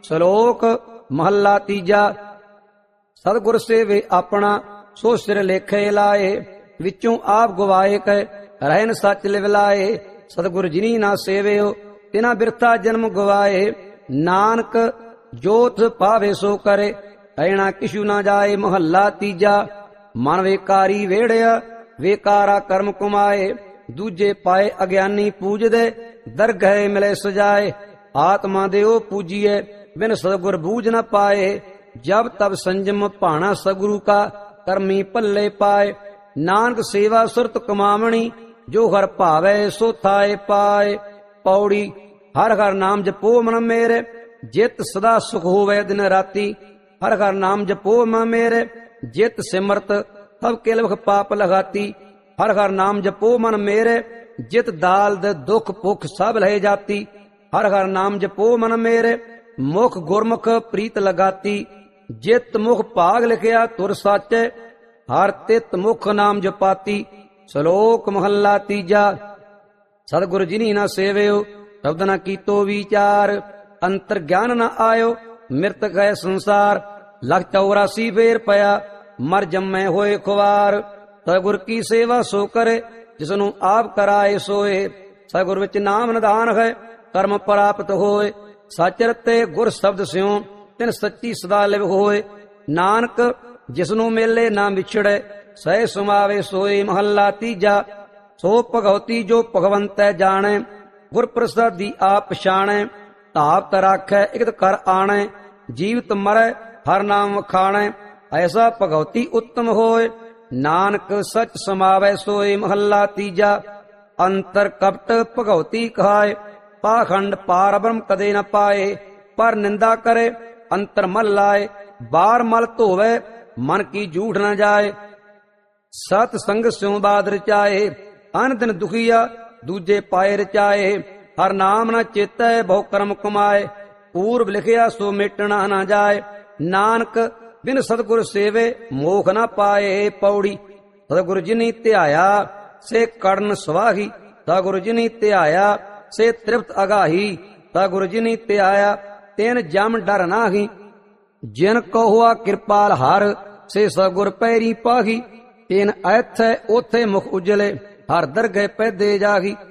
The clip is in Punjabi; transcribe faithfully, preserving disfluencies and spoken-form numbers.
ਸ਼ਲੋਕ ਮਹੱਲਾ ਤੀਜਾ। ਸਤਿਗੁਰ ਸੇਵੇ ਆਪਣਾ ਸੋ ਸਿਰ ਲੇਖੇ ਲਾਏ, ਵਿੱਚੋਂ ਆਪ ਗਵਾਏ ਕੈ ਰਹਿਨ ਸੱਚ ਲਿਵ ਲਾਏ। ਸਤਿਗੁਰ ਜਿਨੀ ਨਾ ਸੇਵਿਓ ਤਿਨਾ ਬਿਰਥਾ ਜਨਮ ਗਵਾਏ, ਨਾਨਕ ਜੋਤ ਪਾਵੇ ਸੋ ਕਰੇ ਐਣਾ ਕਿਛੂ ਨਾ ਜਾਏ। ਮਹੱਲਾ ਤੀਜਾ। ਮਨ ਵੇਕਾਰੀ ਵੇੜਿਆ ਵੇਕਾਰਾ ਕਰਮ ਕਮਾਏ, ਦੂਜੇ ਪਾਏ ਅਗਿਆਨੀ ਪੂਜਦੇ ਦਰਗਹਿ ਮਿਲੇ ਸਜਾਏ। ਆਤਮਾ ਦੇ ਉਹ ਪੂਜੀਏ ਬਿਨ ਸਤਿਗੁਰ ਬੂਝ ਨ ਪਾਏ, ਜਬ ਤਬ ਸੰਜਮ ਭਾਣਾ ਸਗੁਰੂ ਕਾ ਕਰਮੀ ਭੱਲੇ ਪਾਏ। ਨਾਨਕ ਸੇਵਾ ਸੁਰਤ ਕਮਾਵਣੀ ਜੋ ਹਰ ਭਾਵੈ ਸੋ ਥਾਏ ਪਾਏ। ਪੌੜੀ। ਹਰ ਹਰ ਨਾਮ ਜਪੋ ਮਨ ਮੇਰੇ, ਜਿਤ ਸਦਾ ਸੁਖ ਹੋਵੇ ਦਿਨ ਰਾਤੀ। ਹਰ ਹਰ ਨਾਮ ਜਪੋ ਮਨ ਮੇਰੇ, ਜਿਤ ਸਿਮਰਤ ਤਬ ਕਿਲਵਖ ਪਾਪ ਲਗਾਤੀ। ਹਰ ਹਰ ਨਾਮ ਜਪੋ ਮਨ ਮੇਰੇ, ਜਿਤ ਦਾਲਦ ਦੁਖ ਭੁਖ ਸਭ ਲਹਿ ਜਾਤੀ। ਹਰ ਹਰ ਨਾਮ ਜਪੋ ਮਨ ਮੇਰੇ, ਮੁਖ ਗੁਰਮੁਖ ਪ੍ਰੀਤ ਲਗਾਤੀ। ਜਿਤ ਮੁਖ ਭਾਗ ਲਿਖਿਆ ਤੁਰ ਸਾਚੈ, ਹਰ ਤਿਤ ਮੁਖ ਨਾਮ ਜਪਾਤੀ। ਸ਼ਲੋਕ ਮਹੱਲਾ ਤੀਜਾ। ਸਤਿਗੁਰ ਜਿਨੀ ਨਾ ਸੇਵਿਓ ਸ਼ਬਦ ਨਾ ਕੀਤੋ ਵਿਚਾਰ, ਅੰਤਰ ਗਿਆਨ ਨਾ ਆਇਓ ਮਿਰਤ ਗਏ ਸੰਸਾਰ। ਲਖ ਚੌਰਾਸੀ ਫੇਰ ਪਿਆ ਮਰ ਜੰਮੇ ਹੋਏ ਖੁਆਰ। ਸਤਿਗੁਰ ਕੀ ਸੇਵਾ ਸੋ ਕਰੇ ਜਿਸਨੂੰ ਆਪ ਕਰਾਏ ਸੋਏ। ਸਤਿਗੁਰ ਵਿੱਚ ਨਾਮ ਨਿਧਾਨ ਹੈ ਕਰਮ ਪ੍ਰਾਪਤ ਹੋਏ। ਸੱਚ ਰਤੇ ਗੁਰ ਸ਼ਬਦ ਸਿਉ ਤਿਨ ਸੱਚੀ ਸਦਾ ਲਿਵ ਹੋਏ। ਨਾਨਕ ਜਿਸਨੂੰ ਮੇਲੇ ਨਾ ਵਿਛੜੇ ਸਹਿ ਸਮਾਵੇ ਸੋਏ। ਮਹੱਲਾ ਤੀਜਾ। ਸੋ ਭਗਉਤੀ ਜੋ ਭਗਵੰਤੈ ਜਾਣੈ, ਗੁਰ ਪ੍ਰਸਾਦੀ ਆਪ ਪਛਾਣੈ। ਧਾਵਤ ਰਾਖੈ ਇਕਤ ਕਰ ਆਣੈ, ਜੀਵਤ ਮਰੈ ਹਰ ਨਾਮ ਵਖਾਣੈ। ਐਸਾ ਭਗਉਤੀ ਉੱਤਮ ਹੋਏ, ਨਾਨਕ ਸਚ ਸਮਾਵੈ ਸੋਏ। ਮਹੱਲਾ ਤੀਜਾ। ਅੰਤਰ ਕਪਟ ਭਗਉਤੀ ਕਹਾਏ, ਪਾਖੰਡ ਪਾਰ ਬ੍ਰਹਮ ਕਦੇ ਨ ਪਾਏ। ਪਰ ਨਿੰਦਾ ਕਰੇ ਅੰਤਰ ਮਲ ਲਾਏ, ਬਾਰ ਮਲ ਧੋਵੇ ਮਨ ਕੀ ਝੂਠ ਨ ਜਾਏ। ਸਤ ਸੰਗ ਸਿਉ ਬਾਦ ਰਚਾਏ, ਅਨ ਦਿਨ ਦੁਖੀਆ ਦੂਜੇ ਪਾਏ ਰਚਾਏ। ਹਰ ਨਾਮ ਨ ਚੇਤੈ ਬਹੁ ਕਰਮ ਕਮਾਏ, ਪੂਰਬ ਲਿਖਿਆ ਸੋ ਮੇਟਣਾ ਨਾ ਜਾਏ। ਨਾਨਕ ਬਿਨ ਸਤਿਗੁਰ ਸੇਵੇ ਮੋਖ ਨ ਪਾਏ। ਪੌੜੀ। ਸਤਿਗੁਰ ਜਿਨੀ ਧਿਆਇਆ ਸੇ ਕੜਨ ਸਵਾਹੀ, ਸਤਿਗੁਰ ਜਿਨੀ ਧਿਆਇਆ ਸੇ ਤ੍ਰਿਪਤ ਅਗਾਹੀ। ਸਤਿਗੁਰ ਜਿਨੀ ਧਿਆਇਆ ਤੈਨ ਜਮ ਡਰ ਨਾਹੀ, ਜਿਨ ਕਹੁਆ ਕਿਰਪਾਲ ਹਰ ਸੇ ਸਤਿਗੁਰ ਪੈਰੀ ਪਾਹੀ। ਤੈਨ ਐਥੈ ਓਥੇ ਮੁਖ ਉਜਲੇ, ਹਰ ਦਰਗਹਿ ਪੈਦੇ ਜਾਹੀ।